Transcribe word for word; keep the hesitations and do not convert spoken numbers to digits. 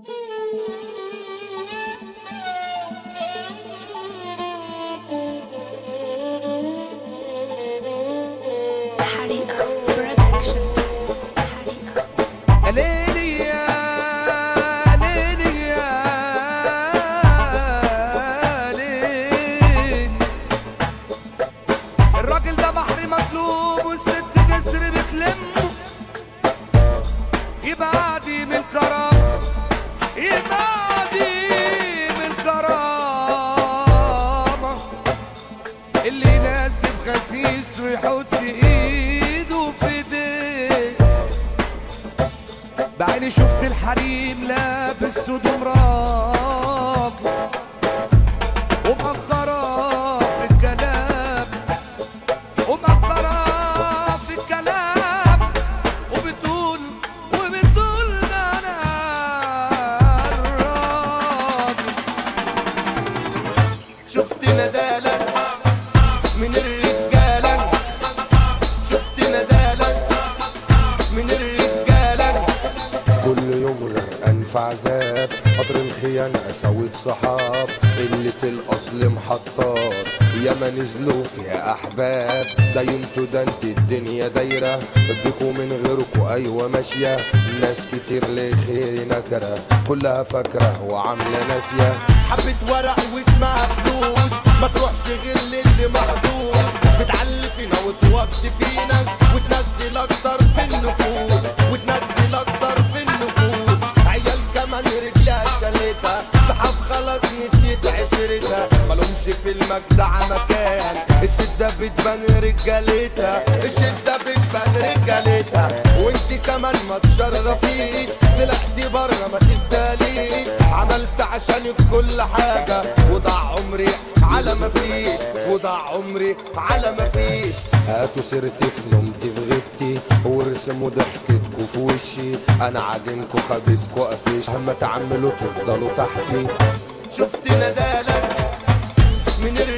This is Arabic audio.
بعيني شفت الحريم لابس هدوم راق ومأخرة في الكلام ومأخرة في الكلام وبتقول وبتقول ده أنا الراجل. شفت ندالك من الرجالة، شفت ندالك من الرجالة، كل يوم غرقان في عذاب، قطر الخيانة قساوة صحاب، قلة الأصل محطات ياما نزلوا فيها أحباب، ده انتوا ده انت الدنيا دايرة بيكوا من غيركوا أيوة ماشية، ناس كتير لخير نكرة كلها فاكرة وعاملة ناسية، حبة ورق واسمها فلوس ما تروحش غير للي محظوظ، بتعلي فينا وتوطي فينا وتنزل أكتر في النفوس، وتنزل أكتر في النفوس، عيال كمان رجلها شالتها، صحاب خلاص نسيت عشرتها، مالهمش في المجدع مكان، الشدة بتبان رجالتها، الشدة بتبان رجالتها، وانت كمان ما تشرفيش، طلعتي بره ما تستاهليش، عملت عشانك كل حاجة وضاع عمري على ما فيش، وضاع عمري على ما فيش، هاتوا سيرتي في نومتي في غيبتي وارسموا ضحكتكوا في وشي، انا عاجنكوا خبيثكوا قفيش، مهما تعملوا تفضلوا تحتي. شفت ندالك من